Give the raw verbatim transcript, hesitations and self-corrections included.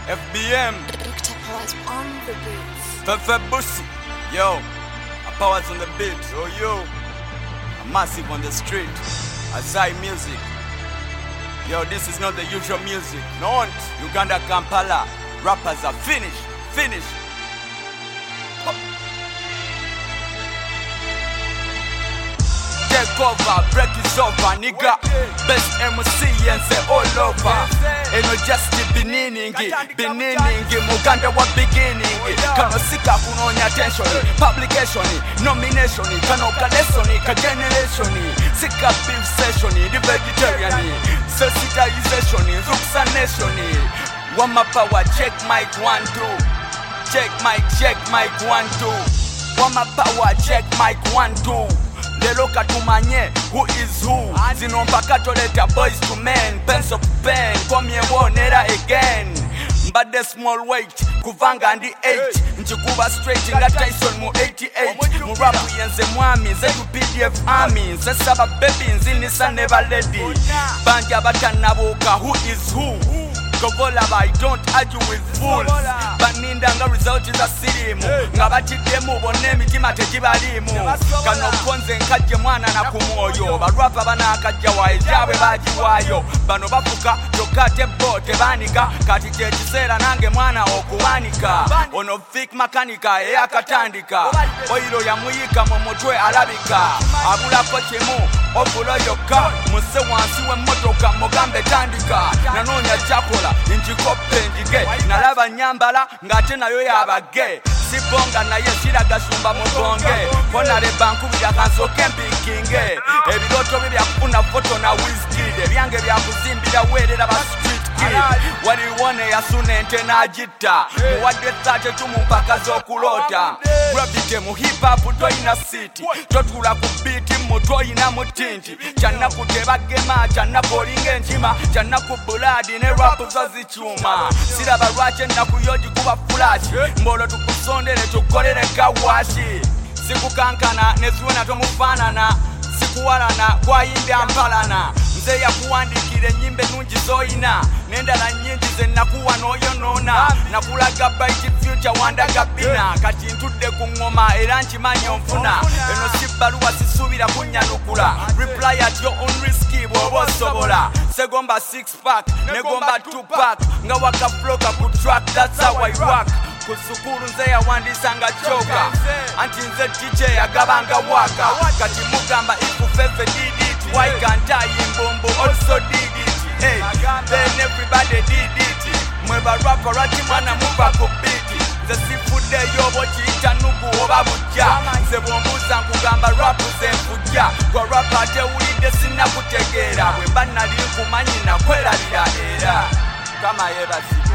F B M, Doctor Powers on the beats. Fefe Busi, yo, Powers on the beat, oh yo, Massive on the street, Azai music. Yo, this is not the usual music. No, Uganda, Kampala, rappers are finished, finished. Take over, break is over, nigga. Best M C and say all over. And no just the beginning, beginning, Muganda wa beginning. Kano sika kunonya attention, publication, nomination, kano kalesson, ka generation. Sika beef session, the vegetarian. Sensitization, Zuksa nation. Wama power, check mic one two. Check mic, check mic one two. Wama power, check mic one two. Lero katumanye who is who. Zino mpaka toleta boys to men. Pencil to pen, come here wonera again. Mbade small weight, kuvanga ndi eight. Nchikuba straight nga Tyson mu eighty-eight. Murapu yenze mwami, zetu P D F army. Sesaba baby nzinisa never lady. Banja batanabuka who is who. Gogola I don't argue with fools. Baninda nga result is a sirimu. Nga batidemu bone mitima tegibalimu. Kano konze nkajje mwana na kumwoyo. Barapa bana akajja wa ejawe bajiwayo. Bano bafuka tokate bote banika. Kati kyekisera nange mwana okuwanika. Ono fik makanika eyakatandika. Oilo yamuyika mu mutwe alabika. Abulako kimu obulo yokka. Muse wansi w'emmotoka mugambe tandika. Nanonya kyakola njikope njige. Nalaba nyambala ngate nayo yabage. Sibonga naye shiraga shumba mubonge. Kona leba nkubira kansoke mpikinge. Ebiroto bibya kufuna foto na Wizkid. Ebyange bya kuzimbira werera ba street kid. Waliwone yasune nte najita. Muwadde tate tumumpaka zokulota. Gravite mu hip hop toyina city. Totula ku beat mu toyina mutinti. Channa kuteba gema, channa kolinga enjima, channa ku blood ne rap zazichuma. Siraba rwache na kuyoji kuba flash. Mbolo tukusondere tukolere kawashi. Sikukankana nezuona tomufanana. Sikuwalana kwa yimbe ampalana. Nze ya kuwandikire nyimbe nungi zoyina. Nenda na nyingi ze nakuwa noyo nona. Nakulaga bright future wandaga bina. Kati ntudde ku ngoma era nkimanyi onfuna. Eno si bbaluwa sisuubira kunnyanukula. Reply at your own risky bw'oba osobola. Segomba six pack negomba two pack. Nga waka floka ku track, that's how I rock. Kusukuru nze yawandisa nga choka. Anti nze D J yagabanga waka. Kati mugamba ifu Fefe did it. Why can't I Imbombo also did it? Hey, then everybody did it. Mweba rapper rati mwana muba kubiti. Nze sifude yobo chiita nuku oba buja. Nze bombuza nkugamba rapu ze mfuja. Kwa rapa ate ulide sina kutegera. Wemba nali kumanyi na kwelalira era. Kama yeba si